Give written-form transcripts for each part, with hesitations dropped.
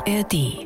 ARD.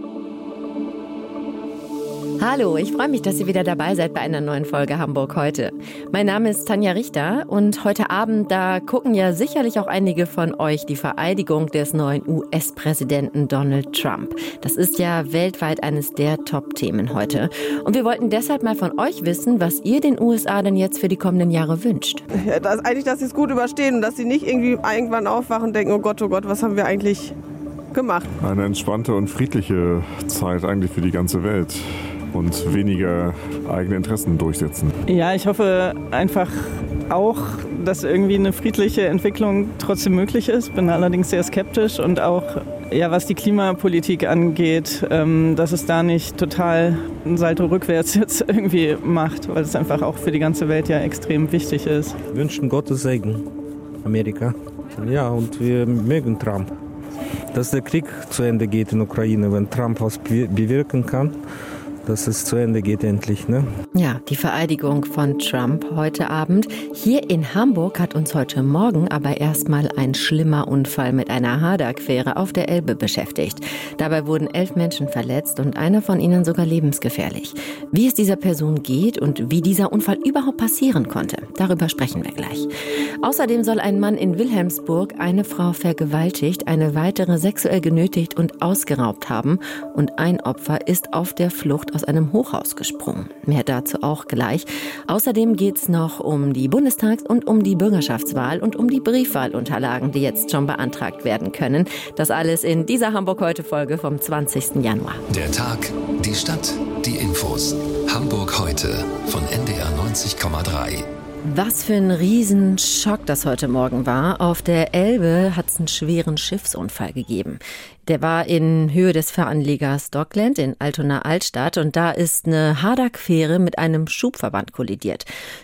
Hallo, ich freue mich, dass ihr wieder dabei seid bei einer neuen Folge Hamburg heute. Mein Name ist Tanja Richter und heute Abend, da gucken ja sicherlich auch einige von euch die Vereidigung des neuen US-Präsidenten Donald Trump. Das ist ja weltweit eines der Top-Themen heute. Und wir wollten deshalb mal von euch wissen, was ihr den USA denn jetzt für die kommenden Jahre wünscht. Ja, dass sie es gut überstehen und dass sie nicht irgendwie irgendwann aufwachen und denken, oh Gott, was haben wir eigentlich gemacht? Eine entspannte und friedliche Zeit eigentlich für die ganze Welt. Und weniger eigene Interessen durchsetzen. Ja, ich hoffe einfach auch, dass irgendwie eine friedliche Entwicklung trotzdem möglich ist. Bin allerdings sehr skeptisch und auch, ja, was die Klimapolitik angeht, dass es da nicht total ein Salto rückwärts jetzt irgendwie macht, weil es einfach auch für die ganze Welt ja extrem wichtig ist. Wir wünschen Gottes Segen, Amerika. Ja, und wir mögen Trump. Dass der Krieg zu Ende geht in Ukraine, wenn Trump was bewirken kann. Dass es zu Ende geht endlich, ne? Ja, die Vereidigung von Trump heute Abend. Hier in Hamburg hat uns heute Morgen aber erstmal ein schlimmer Unfall mit einer Hadak-Fähre auf der Elbe beschäftigt. Dabei wurden 11 Menschen verletzt und einer von ihnen sogar lebensgefährlich. Wie es dieser Person geht und wie dieser Unfall überhaupt passieren konnte, darüber sprechen wir gleich. Außerdem soll ein Mann in Wilhelmsburg eine Frau vergewaltigt, eine weitere sexuell genötigt und ausgeraubt haben. Und ein Opfer ist auf der Flucht aus einem Hochhaus gesprungen. Mehr dazu auch gleich. Außerdem geht's noch um die Bundestags- und um die Bürgerschaftswahl und um die Briefwahlunterlagen, die jetzt schon beantragt werden können. Das alles in dieser Hamburg-Heute-Folge vom 20. Januar. Der Tag, die Stadt, die Infos. Hamburg heute von NDR 90,3. Was für ein Riesenschock das heute Morgen war. Auf der Elbe hat es einen schweren Schiffsunfall gegeben. Der war in Höhe des Fähranlegers Dockland in Altona-Altstadt und da ist eine Hadak-Fähre mit einem Schubverband kollidiert.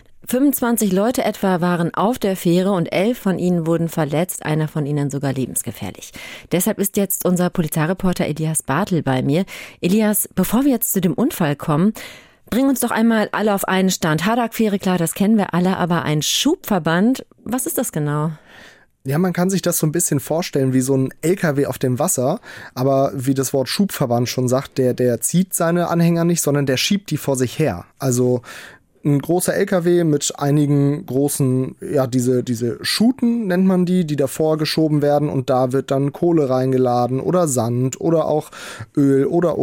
25 Leute etwa waren auf der Fähre und 11 von ihnen wurden verletzt, einer von ihnen sogar lebensgefährlich. Deshalb ist jetzt unser Polizeireporter Elias Bartel bei mir. Elias, bevor wir jetzt zu dem Unfall kommen, bring uns doch einmal alle auf einen Stand. Hadak-Fähre, klar, das kennen wir alle, aber ein Schubverband, was ist das genau? Ja, man kann sich das so ein bisschen vorstellen wie so ein LKW auf dem Wasser, aber wie das Wort Schubverband schon sagt, der zieht seine Anhänger nicht, sondern der schiebt die vor sich her. Also ein großer LKW mit einigen großen, ja, diese Schuten nennt man die davor geschoben werden und da wird dann Kohle reingeladen oder Sand oder auch Öl oder.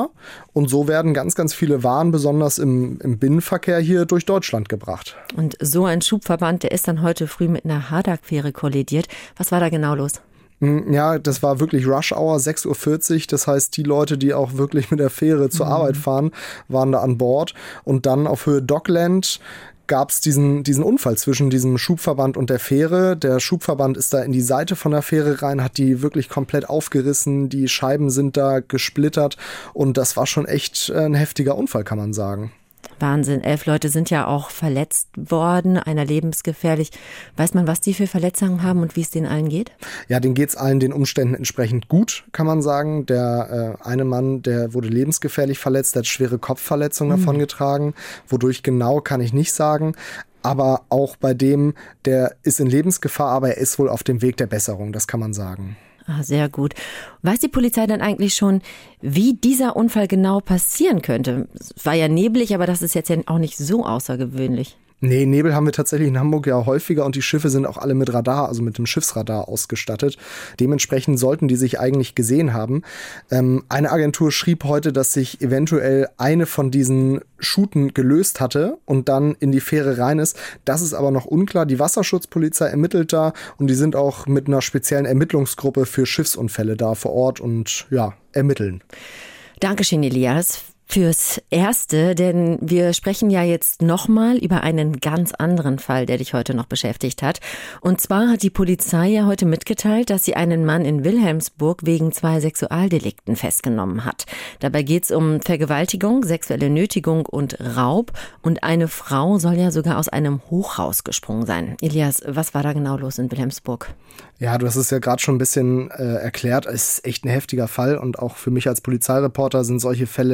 Und so werden ganz, ganz viele Waren, besonders im Binnenverkehr hier durch Deutschland gebracht. Und so ein Schubverband, der ist dann heute früh mit einer Hadak-Fähre kollidiert. Was war da genau los? Ja, das war wirklich Rush Hour, 6:40 Uhr. Das heißt, die Leute, die auch wirklich mit der Fähre zur Arbeit fahren, waren da an Bord. Und dann auf Höhe Dockland gab es diesen Unfall zwischen diesem Schubverband und der Fähre. Der Schubverband ist da in die Seite von der Fähre rein, hat die wirklich komplett aufgerissen. Die Scheiben sind da gesplittert. Und das war schon echt ein heftiger Unfall, kann man sagen. Wahnsinn, 11 Leute sind ja auch verletzt worden, einer lebensgefährlich. Weiß man, was die für Verletzungen haben und wie es denen allen geht? Ja, denen geht's allen den Umständen entsprechend gut, kann man sagen. Der eine Mann, der wurde lebensgefährlich verletzt, der hat schwere Kopfverletzungen davongetragen. Wodurch genau, kann ich nicht sagen. Aber auch bei dem, der ist in Lebensgefahr, aber er ist wohl auf dem Weg der Besserung, das kann man sagen. Ah, sehr gut. Weiß die Polizei dann eigentlich schon, wie dieser Unfall genau passieren könnte? Es war ja neblig, aber das ist jetzt ja auch nicht so außergewöhnlich. Nee, Nebel haben wir tatsächlich in Hamburg ja häufiger und die Schiffe sind auch alle mit Radar, also mit dem Schiffsradar ausgestattet. Dementsprechend sollten die sich eigentlich gesehen haben. Eine Agentur schrieb heute, dass sich eventuell eine von diesen Schuten gelöst hatte und dann in die Fähre rein ist. Das ist aber noch unklar. Die Wasserschutzpolizei ermittelt da und die sind auch mit einer speziellen Ermittlungsgruppe für Schiffsunfälle da vor Ort und ja, ermitteln. Dankeschön, Elias. Fürs Erste, denn wir sprechen ja jetzt nochmal über einen ganz anderen Fall, der dich heute noch beschäftigt hat. Und zwar hat die Polizei ja heute mitgeteilt, dass sie einen Mann in Wilhelmsburg wegen 2 Sexualdelikten festgenommen hat. Dabei geht es um Vergewaltigung, sexuelle Nötigung und Raub. Und eine Frau soll ja sogar aus einem Hochhaus gesprungen sein. Elias, was war da genau los in Wilhelmsburg? Ja, du hast es ja gerade schon ein bisschen erklärt. Es ist echt ein heftiger Fall und auch für mich als Polizeireporter sind solche Fälle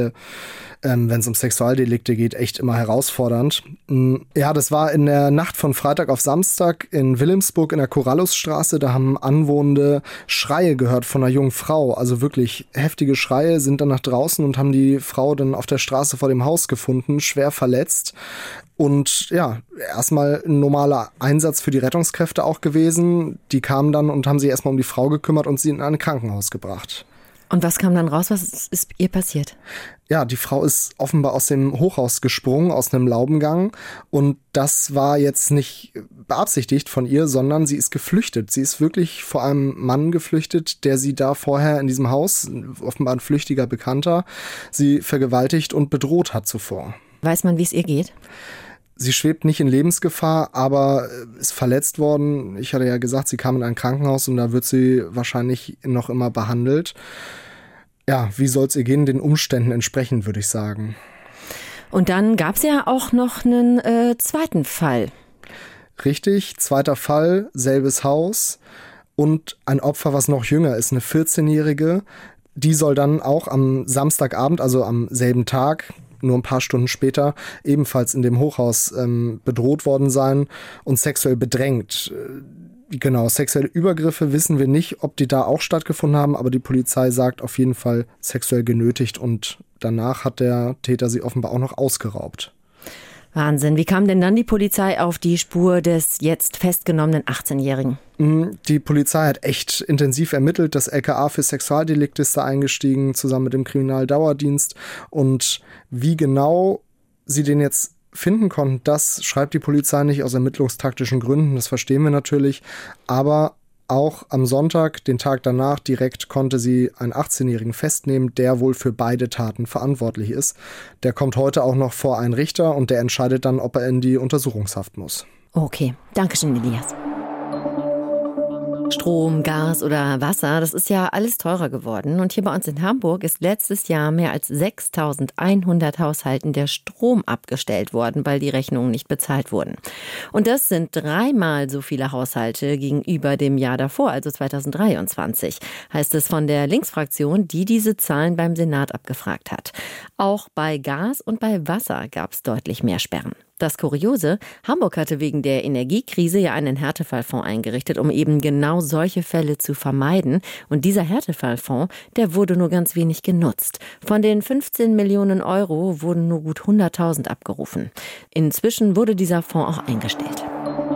wenn es um Sexualdelikte geht, echt immer herausfordernd. Ja, das war in der Nacht von Freitag auf Samstag in Wilhelmsburg in der Corrallusstraße. Da haben Anwohner Schreie gehört von einer jungen Frau, also wirklich heftige Schreie, sind dann nach draußen und haben die Frau dann auf der Straße vor dem Haus gefunden, schwer verletzt. Und ja, erstmal ein normaler Einsatz für die Rettungskräfte auch gewesen. Die kamen dann und haben sich erstmal um die Frau gekümmert und sie in ein Krankenhaus gebracht. Und was kam dann raus? Was ist ihr passiert? Ja, die Frau ist offenbar aus dem Hochhaus gesprungen, aus einem Laubengang. Und das war jetzt nicht beabsichtigt von ihr, sondern sie ist geflüchtet. Sie ist wirklich vor einem Mann geflüchtet, der sie da vorher in diesem Haus, offenbar ein flüchtiger Bekannter, sie vergewaltigt und bedroht hat zuvor. Weiß man, wie es ihr geht? Sie schwebt nicht in Lebensgefahr, aber ist verletzt worden. Ich hatte ja gesagt, sie kam in ein Krankenhaus und da wird sie wahrscheinlich noch immer behandelt. Ja, wie soll es ihr gehen? Den Umständen entsprechend, würde ich sagen. Und dann gab es ja auch noch einen zweiten Fall. Richtig, zweiter Fall, selbes Haus und ein Opfer, was noch jünger ist, eine 14-Jährige. Die soll dann auch am Samstagabend, also am selben Tag, nur ein paar Stunden später, ebenfalls in dem Hochhaus bedroht worden sein und sexuell bedrängt. Genau, sexuelle Übergriffe wissen wir nicht, ob die da auch stattgefunden haben, aber die Polizei sagt auf jeden Fall sexuell genötigt und danach hat der Täter sie offenbar auch noch ausgeraubt. Wahnsinn. Wie kam denn dann die Polizei auf die Spur des jetzt festgenommenen 18-Jährigen? Die Polizei hat echt intensiv ermittelt. Das LKA für Sexualdelikte ist da eingestiegen, zusammen mit dem Kriminaldauerdienst. Und wie genau sie den jetzt finden konnten, das schreibt die Polizei nicht aus ermittlungstaktischen Gründen. Das verstehen wir natürlich. Aber auch am Sonntag, den Tag danach, direkt konnte sie einen 18-Jährigen festnehmen, der wohl für beide Taten verantwortlich ist. Der kommt heute auch noch vor einen Richter und der entscheidet dann, ob er in die Untersuchungshaft muss. Okay, danke schön, Elias. Strom, Gas oder Wasser, das ist ja alles teurer geworden. Und hier bei uns in Hamburg ist letztes Jahr mehr als 6.100 Haushalten der Strom abgestellt worden, weil die Rechnungen nicht bezahlt wurden. Und das sind 3-mal so viele Haushalte gegenüber dem Jahr davor, also 2023, heißt es von der Linksfraktion, die diese Zahlen beim Senat abgefragt hat. Auch bei Gas und bei Wasser gab es deutlich mehr Sperren. Das Kuriose, Hamburg hatte wegen der Energiekrise ja einen Härtefallfonds eingerichtet, um eben genau solche Fälle zu vermeiden. Und dieser Härtefallfonds, der wurde nur ganz wenig genutzt. Von den 15 Millionen Euro wurden nur gut 100.000 abgerufen. Inzwischen wurde dieser Fonds auch eingestellt.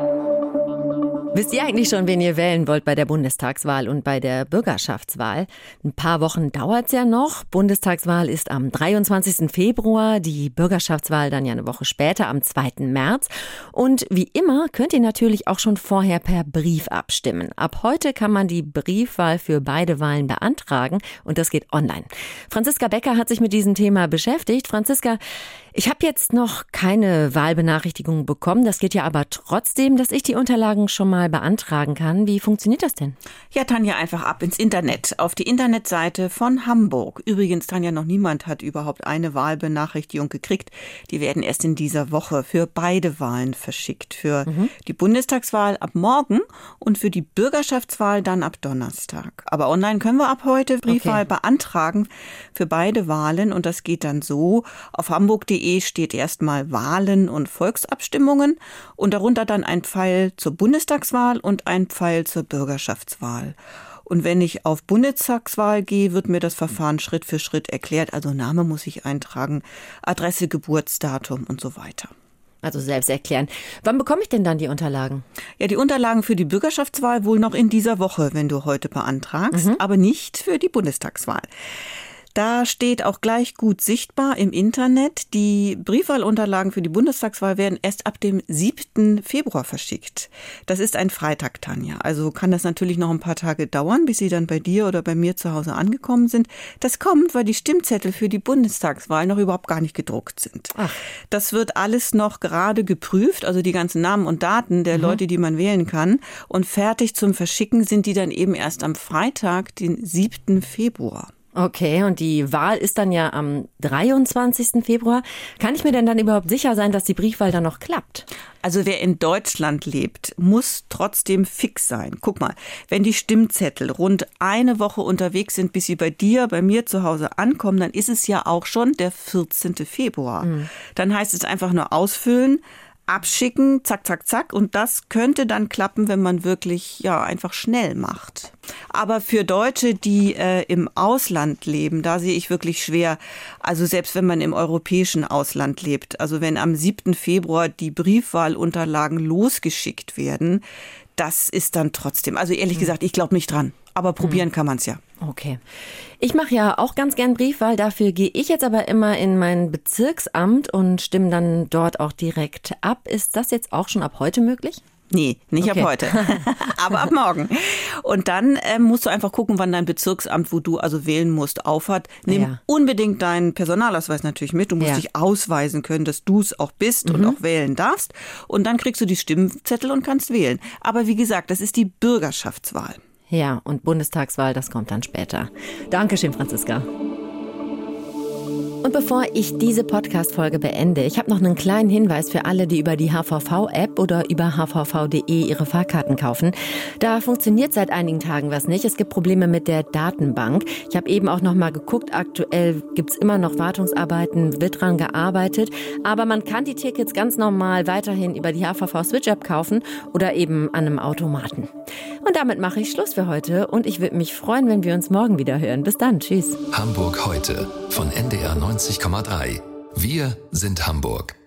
Wisst ihr eigentlich schon, wen ihr wählen wollt bei der Bundestagswahl und bei der Bürgerschaftswahl? Ein paar Wochen dauert's ja noch. Bundestagswahl ist am 23. Februar, die Bürgerschaftswahl dann ja eine Woche später, am 2. März. Und wie immer könnt ihr natürlich auch schon vorher per Brief abstimmen. Ab heute kann man die Briefwahl für beide Wahlen beantragen und das geht online. Franziska Becker hat sich mit diesem Thema beschäftigt. Franziska, ich habe jetzt noch keine Wahlbenachrichtigung bekommen. Das geht ja aber trotzdem, dass ich die Unterlagen schon mal beantragen kann. Wie funktioniert das denn? Ja, Tanja, einfach ab ins Internet, auf die Internetseite von Hamburg. Übrigens, Tanja, noch niemand hat überhaupt eine Wahlbenachrichtigung gekriegt. Die werden erst in dieser Woche für beide Wahlen verschickt. Für die Bundestagswahl ab morgen und für die Bürgerschaftswahl dann ab Donnerstag. Aber online können wir ab heute Briefwahl beantragen für beide Wahlen. Und das geht dann so. Auf hamburg.de steht erstmal Wahlen und Volksabstimmungen und darunter dann ein Pfeil zur Bundestagswahl und ein Pfeil zur Bürgerschaftswahl. Und wenn ich auf Bundestagswahl gehe, wird mir das Verfahren Schritt für Schritt erklärt. Also Name muss ich eintragen, Adresse, Geburtsdatum und so weiter. Also selbst erklären. Wann bekomme ich denn dann die Unterlagen? Ja, die Unterlagen für die Bürgerschaftswahl wohl noch in dieser Woche, wenn du heute beantragst, aber nicht für die Bundestagswahl. Da steht auch gleich gut sichtbar im Internet, die Briefwahlunterlagen für die Bundestagswahl werden erst ab dem 7. Februar verschickt. Das ist ein Freitag, Tanja. Also kann das natürlich noch ein paar Tage dauern, bis sie dann bei dir oder bei mir zu Hause angekommen sind. Das kommt, weil die Stimmzettel für die Bundestagswahl noch überhaupt gar nicht gedruckt sind. Ach. Das wird alles noch gerade geprüft, also die ganzen Namen und Daten der Leute, die man wählen kann. Und fertig zum Verschicken sind die dann eben erst am Freitag, den 7. Februar. Okay, und die Wahl ist dann ja am 23. Februar. Kann ich mir denn dann überhaupt sicher sein, dass die Briefwahl dann noch klappt? Also wer in Deutschland lebt, muss trotzdem fix sein. Guck mal, wenn die Stimmzettel rund eine Woche unterwegs sind, bis sie bei mir zu Hause ankommen, dann ist es ja auch schon der 14. Februar. Dann heißt es einfach nur ausfüllen, abschicken, zack, zack, zack. Und das könnte dann klappen, wenn man wirklich einfach schnell macht. Aber für Deutsche, die im Ausland leben, da sehe ich wirklich schwer, also selbst wenn man im europäischen Ausland lebt, also wenn am 7. Februar die Briefwahlunterlagen losgeschickt werden, das ist dann trotzdem, also ehrlich gesagt, ich glaube nicht dran. Aber probieren kann man es ja. Okay. Ich mache ja auch ganz gern Briefwahl. Dafür gehe ich jetzt aber immer in mein Bezirksamt und stimme dann dort auch direkt ab. Ist das jetzt auch schon ab heute möglich? Nee, nicht ab heute, aber ab morgen. Und dann musst du einfach gucken, wann dein Bezirksamt, wo du also wählen musst, aufhat. Nimm unbedingt deinen Personalausweis natürlich mit. Du musst dich ausweisen können, dass du es auch bist und auch wählen darfst. Und dann kriegst du die Stimmzettel und kannst wählen. Aber wie gesagt, das ist die Bürgerschaftswahl. Ja, und Bundestagswahl, das kommt dann später. Dankeschön, Franziska. Und bevor ich diese Podcast-Folge beende, ich habe noch einen kleinen Hinweis für alle, die über die HVV-App oder über hvv.de ihre Fahrkarten kaufen. Da funktioniert seit einigen Tagen was nicht. Es gibt Probleme mit der Datenbank. Ich habe eben auch noch mal geguckt. Aktuell gibt's immer noch Wartungsarbeiten, wird dran gearbeitet. Aber man kann die Tickets ganz normal weiterhin über die HVV-Switch-App kaufen oder eben an einem Automaten. Und damit mache ich Schluss für heute. Und ich würde mich freuen, wenn wir uns morgen wieder hören. Bis dann. Tschüss. Hamburg heute von NDR 90,3. Wir sind Hamburg.